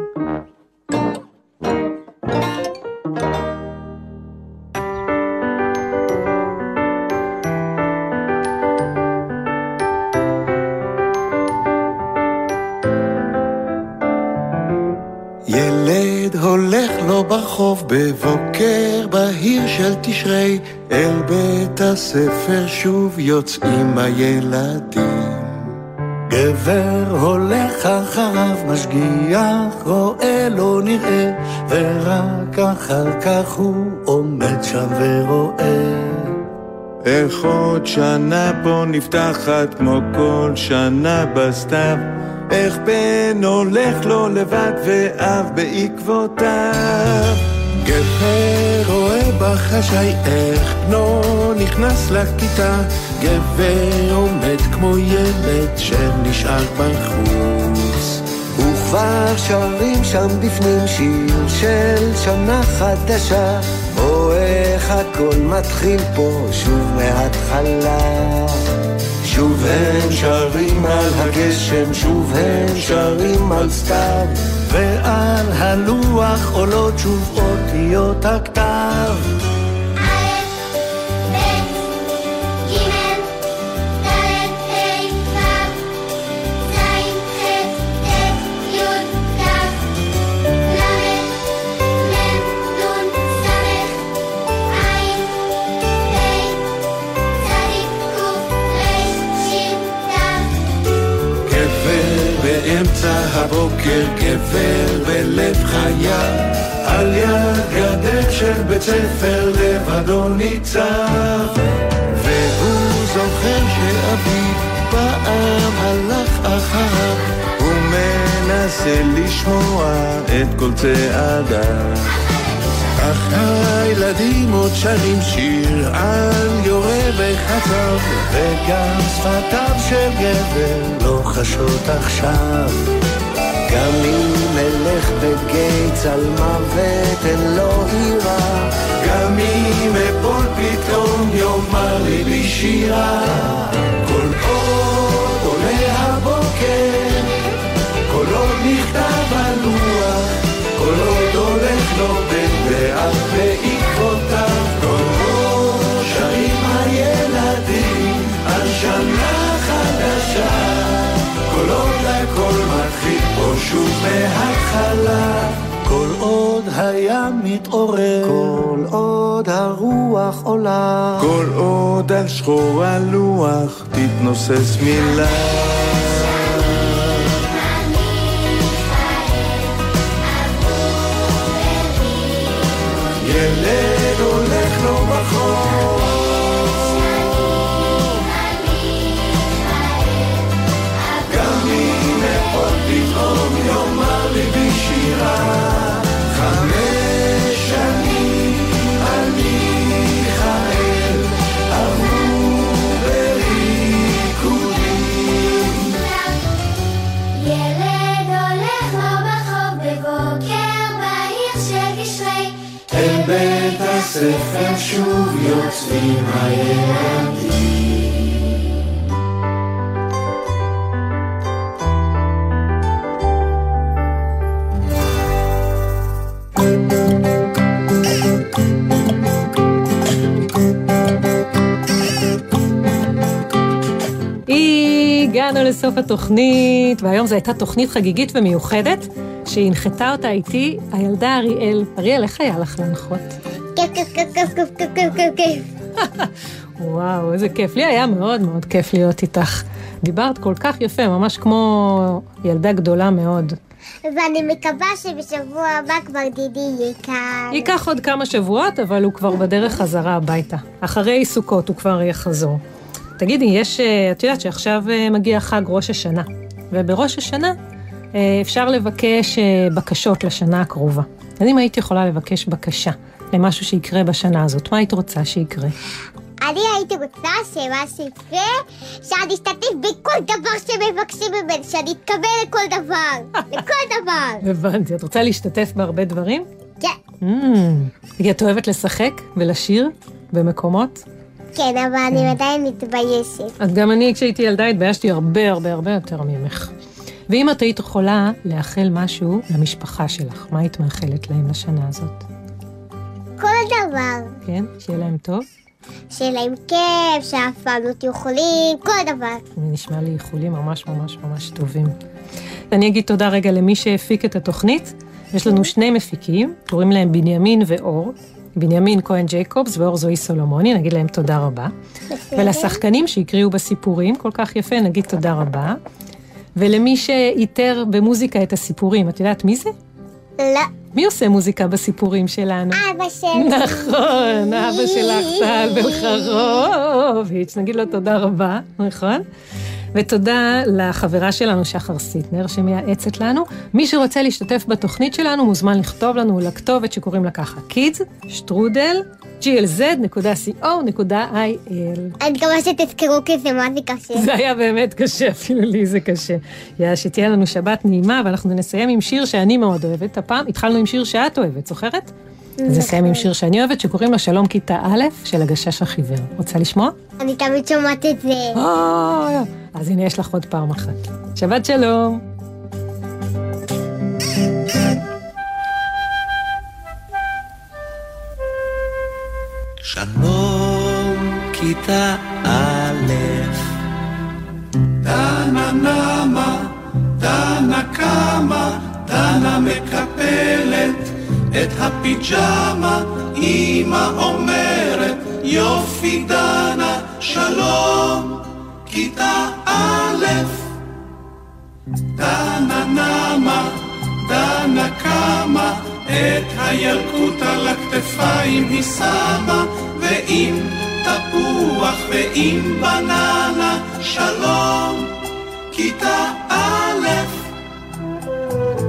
ילד הולך לו ברחוב בבוקר בהיר של תשרי, אל בית הספר שוב יוצאים הילדים. גבר הולך אחריו משגיח, רואה לא נראה, ורק אחר כך הוא עומד שם ורואה. איך עוד שנה פה נפתחת כמו כל שנה בסתיו, איך בן הולך לו לבד ואב בעקבותיו. גבר רואה בחשאי איך בנו נכנס לכיתה, גבר עומד כמו ילד שנשאר בחוץ. וכבר שרים שם בפנים שיר של שנה חדשה, או איך הכל מתחיל פה שוב מההתחלה. שוב הם שרים על הגשם, שוב הם שרים על סתיו, ועל הלוח עולות שוב אותיות הכתב. באמצע הבוקר גבר בלב חיה, על יד גדר של בית ספר לבדו ניצב, והוא זוכר שאביו פעם הלך אחריו ומנסה רוצה לשמוע את כל צעדה. אך הילדים עוד שרים שיר על יורה וחצב, וגם שפתיו של גבר לא חשות עכשיו. גם אם נלך בגיא על מוות אין לו עירה, גם אם אפול פתאום יאמר לי בשירה. כל עוד עולה הבוקר, כל עוד נכתב על לוח, כל עוד הולך לו בן ואף בעקבותיו, כל עוד שרים הילדים על שנה חדשה, כל עוד הכל מתחיל פה שוב מההתחלה. כל עוד הים מתעורר, כל עוד הרוח עולה, כל עוד על שחור הלוח תתנוסס מילה. ילד הולך לו בחור, גם אם אפול פתאום יאמר לי בשירה. חמש שנים על מיכאל עברו בריקודים. ילד הולך לו בחור בבוקר בעיר של גשרי, אל בית הספר שוב יוצאים הילדים. הגענו לסוף התוכנית, והיום זו הייתה תוכנית חגיגית ומיוחדת, שהנחתה אותה איתי הילדה אריאל. אריאל, איך היה לך להנחות? כיף, כיף, כיף, כיף, כיף, כיף, כיף, כיף, כיף. וואו, איזה כיף. לי היה מאוד מאוד כיף להיות איתך. דיברת כל כך יפה, ממש כמו ילדה גדולה מאוד. ואני מקווה שבשבוע הבא כבר דידי יהיה כאן. ייקח עוד כמה שבועות, אבל הוא כבר בדרך חזרה הביתה. אחרי סוכות הוא כבר יחזור. תגידי, יש, את יודעת שעכשיו מגיע חג ראש השנה, ובראש השנה אפשר לבקש בקשות לשנה הקרובה. אז אם היית יכולה לבקש בקשה למשהו שיקרה בשנה הזאת, מה היית רוצה שיקרה? אני הייתי רוצה שמה שיקרה, שאני אשתתף בכל דבר שמבקשים ממני, שאני אתקבל לכל דבר, לכל דבר. הבנתי, את רוצה להשתתף בהרבה דברים? כן. Mm, את אוהבת לשחק ולשיר במקומות? כן, אבל אני עדיין מתביישת. אז גם אני, כשהייתי ילדה, התביישתי הרבה הרבה הרבה יותר ממך. ואם את היית יכולה לאחל משהו למשפחה שלך, מה היית מאחלת להם לשנה הזאת? כל דבר. כן? שיהיה להם טוב? שיהיה להם כיף, שאף פעם לא תהיו חולים, כל דבר. זה נשמע לי איחולים ממש ממש ממש טובים. אני אגיד תודה רגע למי שהפיק את התוכנית. יש לנו שני מפיקים, קוראים להם בנימין ואור. בנימין כהן ג'ייקובס ואור זוהי סולומוני, נגיד להם תודה רבה. ולשחקנים שהקריאו בסיפורים כל כך יפה, נגיד תודה רבה. ולמי שאיתר במוזיקה את הסיפורים, את יודעת מי זה? לא. מי עושה מוזיקה בסיפורים שלנו? אבא שלי. נכון, אבא שלך טל בלחרוביץ', נגיד לו תודה רבה, נכון? ותודה לחברה שלנו שחר סיטנר שמייעצת לנו. מי שרוצה להשתתף בתוכנית שלנו מוזמן לכתוב לנו לכתובת שקוראים לה ככה, kids שטרודל ג'י אל זד נקודה סי או נקודה איי אל. אני מקווה שתזכרו כי זה מה זה קשה. זה היה באמת קשה, אפילו לי זה קשה. יאללה, שתהיה לנו שבת נעימה, ואנחנו נסיים עם שיר שאני מאוד אוהבת. הפעם התחלנו עם שיר שאת אוהבת, זוכרת? אז נסיים עם שיר שאני אוהבת, שקוראים לה שלום כיתה א' של הגשש החיוור. רוצה לשמוע? אני תמיד שומעת את זה. אז הנה יש לך עוד פעם אחת. שבת שלום. שלום כיתה א', דנה נמה, דנה קמה, דנה מקפלת את הפיג'מה, אמא אומרת יופי דנה, שלום כיתה א', דנה נמה, דנה קמה, את הילקוט על הכתפיים היא שמה, ועם תפוח ועם בננה, שלום כיתה א'.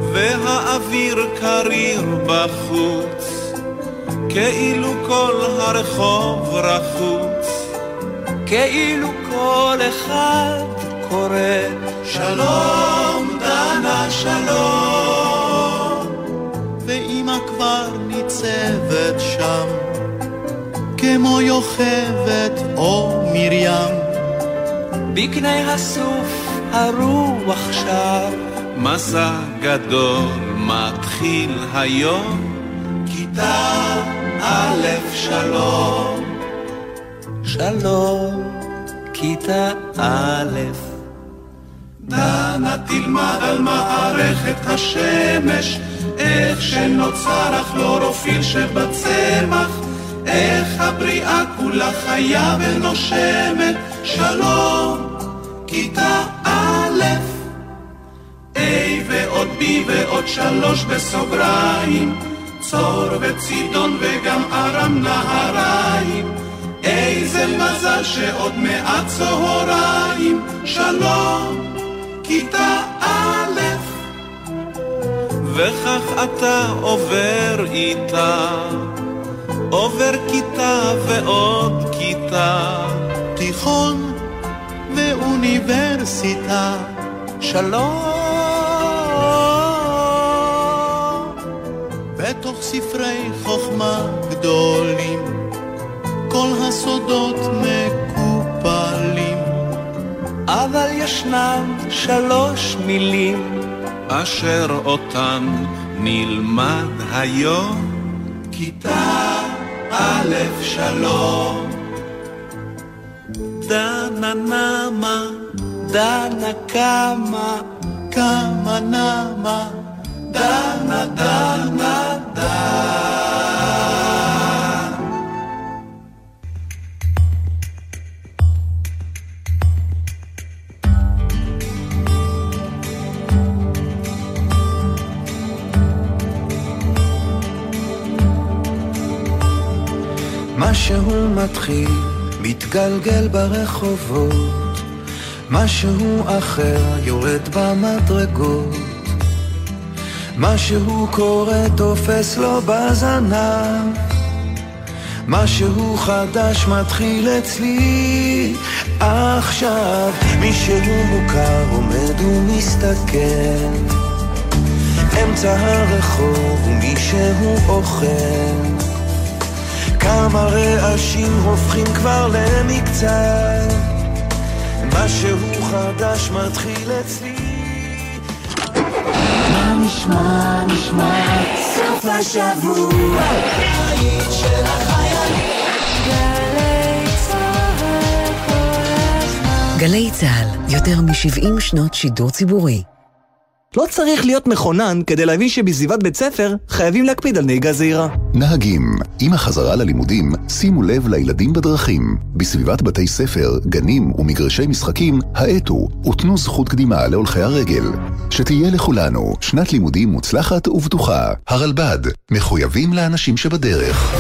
האוויר קריר בחוץ, כאילו כל הרחוב רחוץ, כאילו כל אחד קורא שלום דנה שלום, ואמא כבר ניצבת שם כמו יוכבת או מרים, בקני הסוף הרוח שר, מסע גדול מתחיל היום, כיתה א' שלום, שלום כיתה א'. דנה תלמד על מערכת השמש, איך שנוצר הכלורופיל שבצמח, איך הבריאה כולה חיה ונושמת, שלום כיתה א'. A ועוד B ועוד שלוש בסוגריים, צור וצידון וגם ארם נהריים, איזה מזל שעוד מעט צהריים, שלום כיתה א'. וכך אתה עובר איתה, עובר כיתה ועוד כיתה, תיכון ואוניברסיטה, שלום. בתוך ספרי חוכמה גדולים כל הסודות מקופלים, אבל ישנם שלוש מילים אשר אותן נלמד היום, כיתה א' שלום. דנה נמה, דנה קמה, קמה נמה, דנה דנה דנה. משהו מתחיל, מתגלגל ברחובות, משהו אחר יורד במדרגות, משהו קורה תופס לו בזנב, משהו חדש מתחיל אצלי עכשיו. מישהו מוכר עומד ומסתכל אמצע הרחוב ומישהו אוכל, כמה רעשים הופכים כבר למקצת, משהו חדש מתחיל אצלי. מה נשמע, נשמע סוף השבוע, העיר של החיילים. גלי צהל כל הזמן. גלי צהל, יותר מ-שבעים שנות שידור ציבורי. לא צריך להיות מכונן כדי להבין שבסביבת בית ספר חייבים להקפיד על נהיגה זהירה. נהגים, עם החזרה ללימודים, שימו לב לילדים בדרכים. בסביבת בתי ספר, גנים ומגרשי משחקים, האטו ותנו זכות קדימה להולכי הרגל. שתהיה לכולנו שנת לימודים מוצלחת ובטוחה. הרלב"ד, מחויבים לאנשים שבדרך.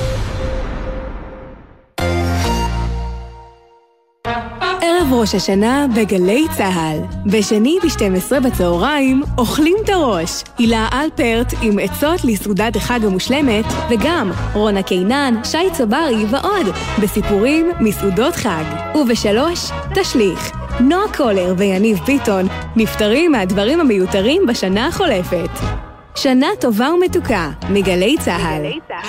ראש השנה בגלי צהל. בשני ב-שתים עשרה בצהריים אוכלים את הראש. הילה אלפרט עם עצות לסעודת החג המושלמת, וגם רונה קינן, שי צברי ועוד בסיפורים מסעודות חג. ובשלוש תשליך. נועה קולר ויניב ביטון נפטרים מהדברים המיותרים בשנה החולפת. שנה טובה ומתוקה מגלי צהל.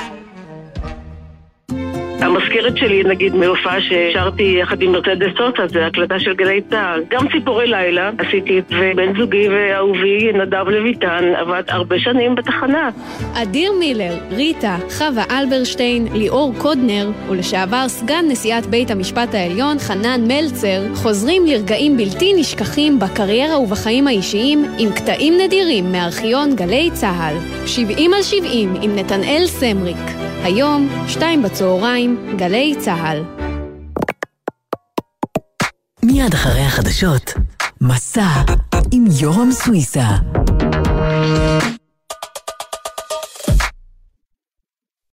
המזכירת שלי, נגיד, מהופעה ששרתי יחד עם מרצדס סוטה, זה הקלטה של גלי צהל. גם ציפורי לילה עשיתי, ובן זוגי ואהובי נדב לויטן עבד הרבה שנים בתחנה. אדיר מילר, ריטה, חווה אלברשטיין, ליאור קודנר, ולשעבר סגן נשיאת בית המשפט העליון חנן מלצר, חוזרים לרגעים בלתי נשכחים בקריירה ובחיים האישיים עם קטעים נדירים מארכיון גלי צהל. שבעים על שבעים עם נתנאל סמריק. היום, שתיים בצהריים, גלי צהל. מיד אחרי החדשות, מסע עם יורם סוויסה.